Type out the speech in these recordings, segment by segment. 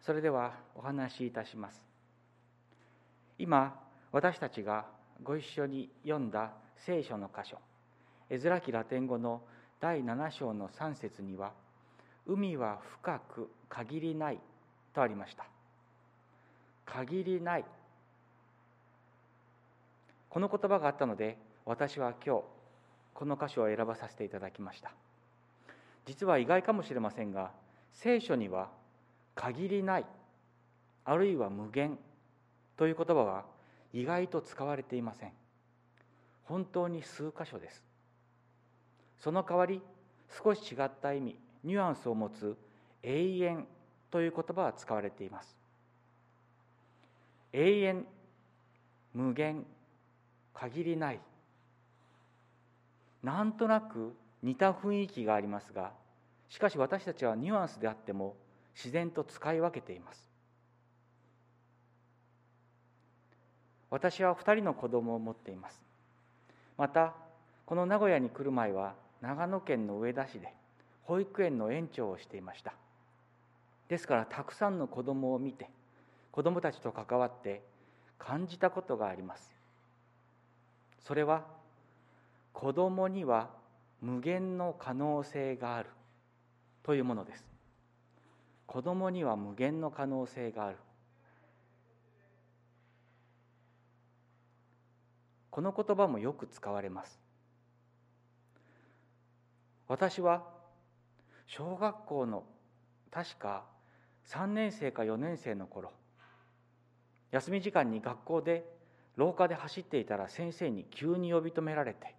それではお話しいたします。今私たちがご一緒に読んだ聖書の箇所、エズラ記ラテン語の第7章の3節には、海は深く限りないとありました。限りない、この言葉があったので、私は今日この箇所を選ばさせていただきました。実は意外かもしれませんが、聖書には限りない、あるいは無限という言葉は意外と使われていません。本当に数箇所です。その代わり、少し違った意味、ニュアンスを持つ永遠という言葉は使われています。永遠、無限、限りない、なんとなく似た雰囲気がありますが、しかし私たちはニュアンスであっても自然と使い分けています。私は2人の子供を持っています。またこの名古屋に来る前は長野県の上田市で保育園の園長をしていました。ですからたくさんの子供を見て、子供たちと関わって感じたことがあります。それは、子供には無限の可能性があるというものです。子供には無限の可能性がある。この言葉もよく使われます。私は小学校の確か3年生か4年生の頃、休み時間に学校で廊下で走っていたら先生に急に呼び止められて、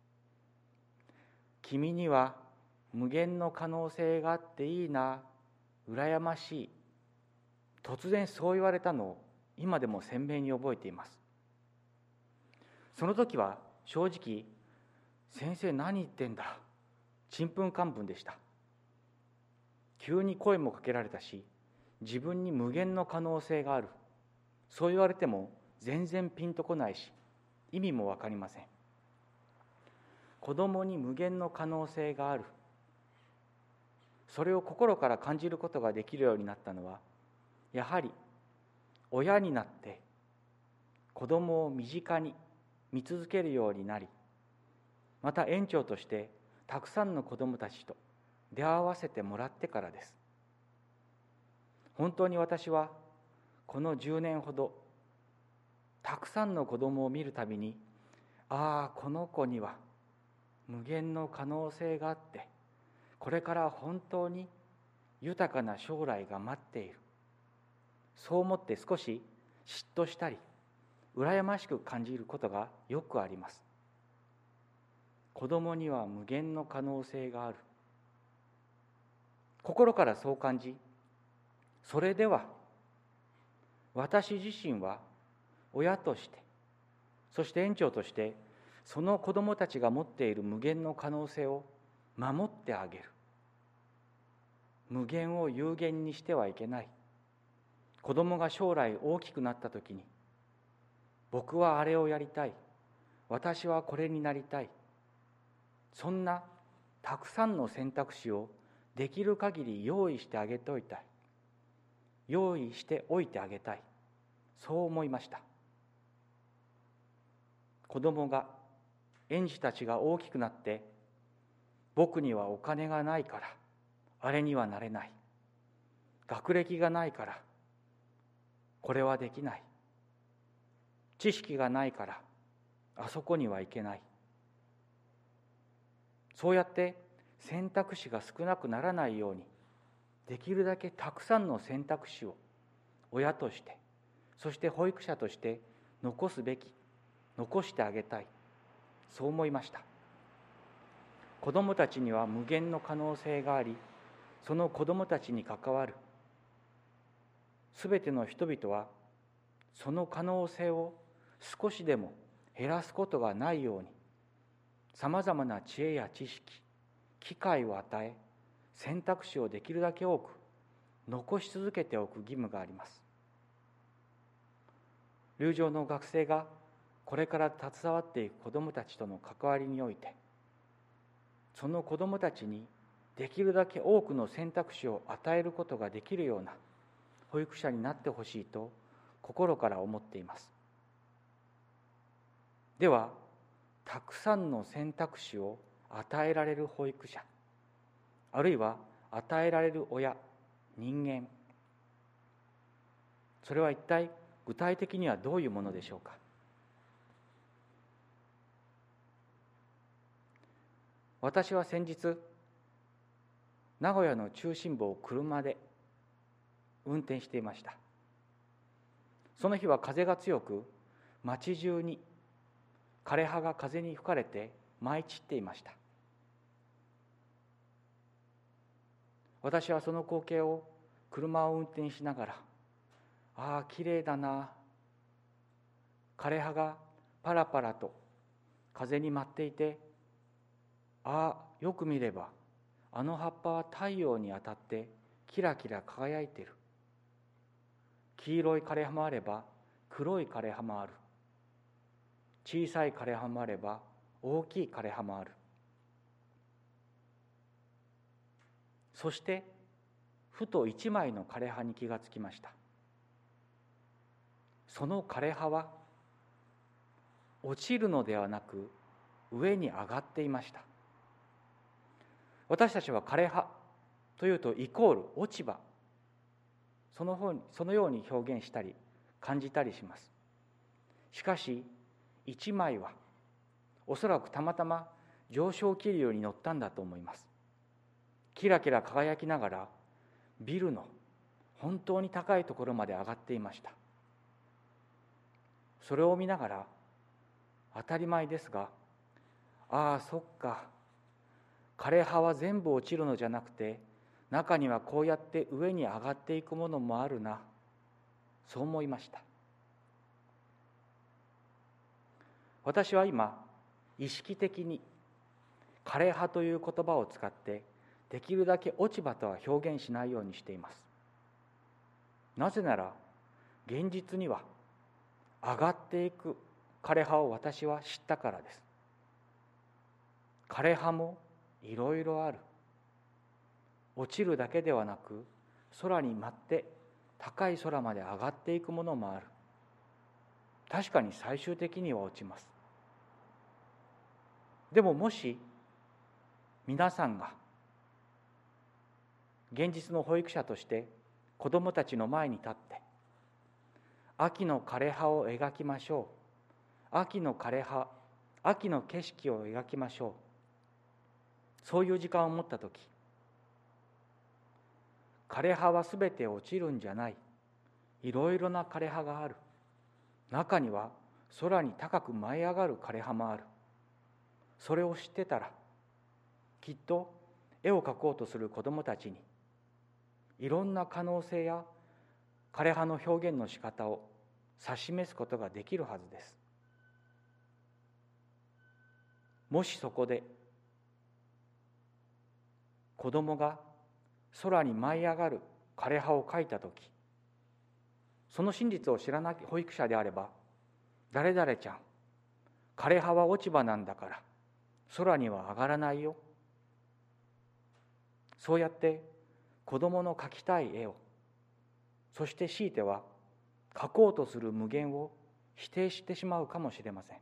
君には無限の可能性があっていいな、羨ましい、突然そう言われたのを今でも鮮明に覚えています。その時は正直、先生何言ってんだ、ちんぷんかんぷんでした。急に声もかけられたし、自分に無限の可能性がある、そう言われても全然ピンとこないし、意味も分かりません。子供に無限の可能性がある、それを心から感じることができるようになったのは、やはり親になって子供を身近に見続けるようになり、また園長としてたくさんの子供たちと出会わせてもらってからです。本当に私はこの10年ほど、たくさんの子供を見るたびに、ああ、この子には無限の可能性があって、これから本当に豊かな将来が待っている、そう思って少し嫉妬したり羨ましく感じることがよくあります。子供には無限の可能性がある、心からそう感じ、それでは私自身は親として、そして園長として、その子供たちが持っている無限の可能性を守ってあげる。無限を有限にしてはいけない。子供が将来大きくなった時に、僕はあれをやりたい、私はこれになりたい、そんなたくさんの選択肢をできる限り用意してあげておいたい、用意しておいてあげたい、そう思いました。子供が、園児たちが大きくなって、僕にはお金がないからあれにはなれない、学歴がないからこれはできない、知識がないからあそこには行けない、そうやって選択肢が少なくならないように、できるだけたくさんの選択肢を親として、そして保育者として残すべき、残してあげたい、そう思いました。子どもたちには無限の可能性があり、その子どもたちに関わるすべての人々は、その可能性を少しでも減らすことがないように、さまざまな知恵や知識、機会を与え、選択肢をできるだけ多く残し続けておく義務があります。龍城の学生がこれから携わっていく子どもたちとの関わりにおいて、その子どもたちにできるだけ多くの選択肢を与えることができるような、 保育者になってほしいと心から思っています。では、たくさんの選択肢を与えられる保育者、あるいは与えられる親、人間、それは一体具体的にはどういうものでしょうか。私は先日、名古屋の中心部を車で運転していました。その日は風が強く、街中に枯葉が風に吹かれて舞い散っていました。私はその光景を車を運転しながら、ああきれいだな、枯葉がパラパラと風に舞っていて、ああよく見ればあの葉っぱは太陽に当たってキラキラ輝いている。黄色い枯葉もあれば黒い枯葉もある。小さい枯葉もあれば大きい枯葉もある。そしてふと一枚の枯葉に気がつきました。その枯葉は落ちるのではなく上に上がっていました。私たちは枯葉というとイコール落ち葉、そのように表現したり感じたりします。しかし一枚はおそらくたまたま上昇気流に乗ったんだと思います。キラキラ輝きながらビルの本当に高いところまで上がっていました。それを見ながら当たり前ですが、ああそっか、枯葉は全部落ちるのじゃなくて中にはこうやって上に上がっていくものもあるな、そう思いました。私は今意識的に枯葉という言葉を使ってできるだけ落ち葉とは表現しないようにしています。なぜなら現実には上がっていく枯葉を私は知ったからです。枯葉もいろいろある。落ちるだけではなく空に舞って高い空まで上がっていくものもある。確かに最終的には落ちます。でももし皆さんが現実の保育者として子どもたちの前に立って秋の枯葉を描きましょう、秋の枯葉、秋の景色を描きましょう、そういう時間を持ったとき、枯葉はすべて落ちるんじゃない、いろいろな枯葉がある。中には空に高く舞い上がる枯葉もある。それを知ってたらきっと絵を描こうとする子どもたちにいろんな可能性や枯葉の表現の仕方を指し示すことができるはずです。もしそこで子どもが空に舞い上がる枯葉を描いたとき、その真実を知らない保育者であれば、誰々ちゃん、枯葉は落ち葉なんだから空には上がらないよ、そうやって子どもの描きたい絵を、そして強いては描こうとする無限を否定してしまうかもしれません。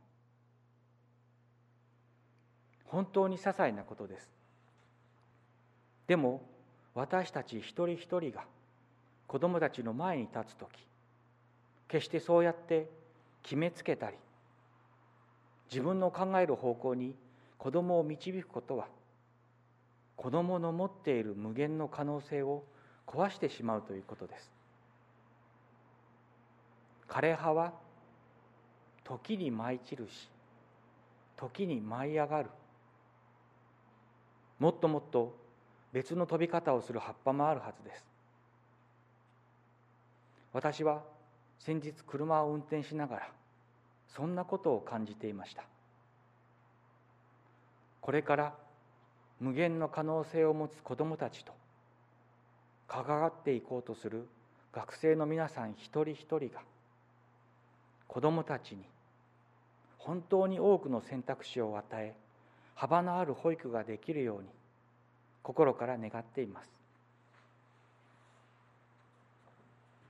本当に些細なことです。でも私たち一人一人が子どもたちの前に立つとき、決してそうやって決めつけたり自分の考える方向に子どもを導くことは、子どもの持っている無限の可能性を壊してしまうということです。枯葉は時に舞い散るし、時に舞い上がる。もっともっと別の飛び方をする葉っぱもあるはずです。私は先日車を運転しながらそんなことを感じていました。これから無限の可能性を持つ子どもたちと関わっていこうとする学生の皆さん一人一人が、子どもたちに本当に多くの選択肢を与え、幅のある保育ができるように心から願っています。